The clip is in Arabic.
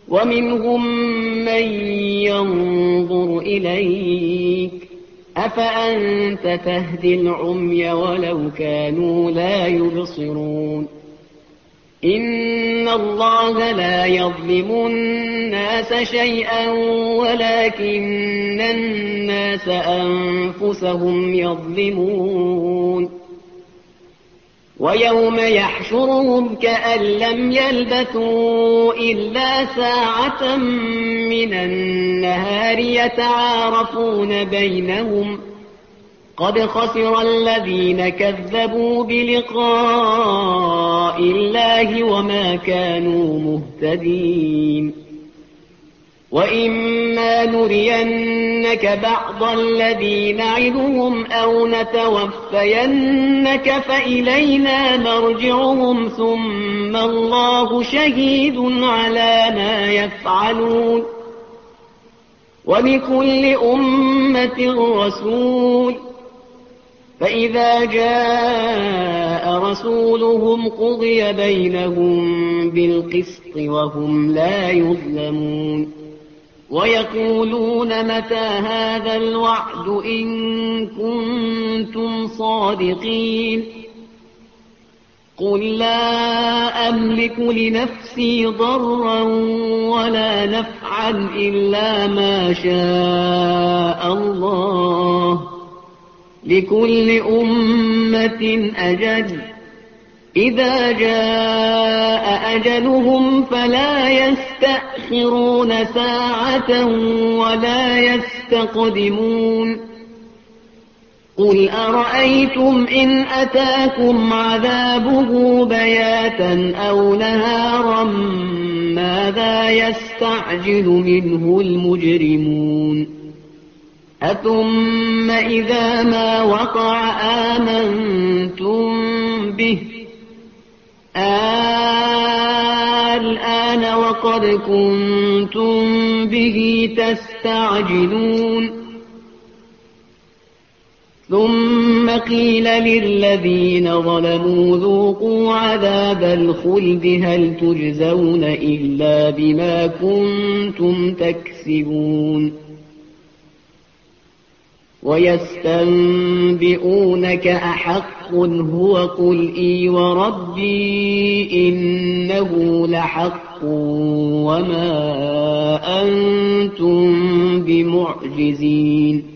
ومنهم من ينظر إليك أفأنت تهدي العمي ولو كانوا لا يبصرون إن الله لا يظلم الناس شيئا ولكن الناس أنفسهم يظلمون ويوم يحشرهم كأن لم يلبثوا إلا ساعة من النهار يتعارفون بينهم قد خسر الذين كذبوا بلقاء الله وما كانوا مهتدين وإما نرينك بعض الذي نعدهم أو نتوفينك فإلينا مرجعهم ثم الله شهيد على ما يفعلون ولكل أمة رسول فإذا جاء رسولهم قضي بينهم بالقسط وهم لا يظلمون ويقولون متى هذا الوعد إن كنتم صادقين قل لا أملك لنفسي ضرا ولا نفعا إلا ما شاء الله لكل أمة أجل إذا جاء أجلهم فلا يستأخرون ساعة ولا يستقدمون قل أرأيتم إن أتاكم عذابه بياتا أو نهارا ماذا يستعجل منه المجرمون أثم إذا ما وقع آمنتم به الآن وقد كنتم به تستعجلون ثم قيل للذين ظلموا ذوقوا عذاب الخلد هل تجزون إلا بما كنتم تكسبون ويستنبئونك أحق هو قل إي وربي إنه لحق وما أنتم بمعجزين